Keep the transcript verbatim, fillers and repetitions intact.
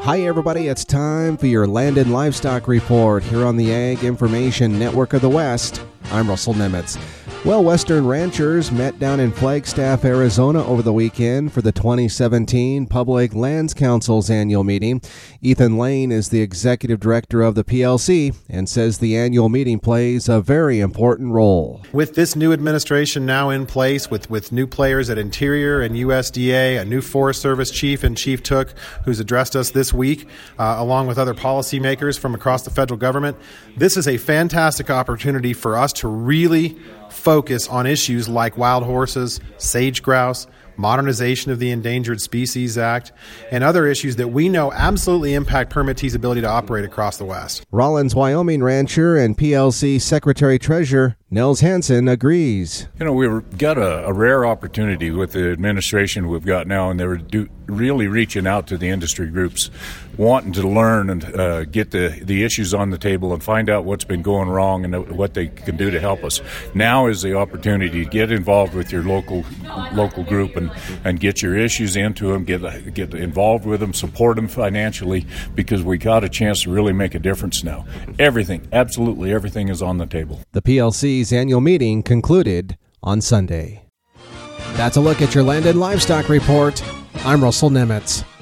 Hi everybody, it's time for your Land and Livestock Report here on the Ag Information Network of the West. I'm Russell Nemitz. Well, Western ranchers met down in Flagstaff, Arizona over the weekend for the twenty seventeen Public Lands Council's annual meeting. Ethan Lane is the executive director of the P L C and says the annual meeting plays a very important role. With this new administration now in place, with, with new players at Interior and U S D A, a new Forest Service chief and Chief Took, who's addressed us this week, uh, along with other policymakers from across the federal government, this is a fantastic opportunity for us to really focus on issues like wild horses, sage grouse, modernization of the Endangered Species Act, and other issues that we know absolutely impact permittees' ability to operate across the West. Rollins, Wyoming rancher and P L C Secretary-Treasurer Nels Hansen agrees. You know, we've got a, a rare opportunity with the administration we've got now, and they're do, really reaching out to the industry groups, wanting to learn and uh, get the, the issues on the table and find out what's been going wrong and what they can do to help us. Now is the opportunity to get involved with your local local group and, and get your issues into them, get get involved with them, support them financially, because we got a chance to really make a difference now. Everything, absolutely everything is on the table. The P L C's annual meeting concluded on Sunday. That's a look at your Land and Livestock Report. I'm Russell Nemitz.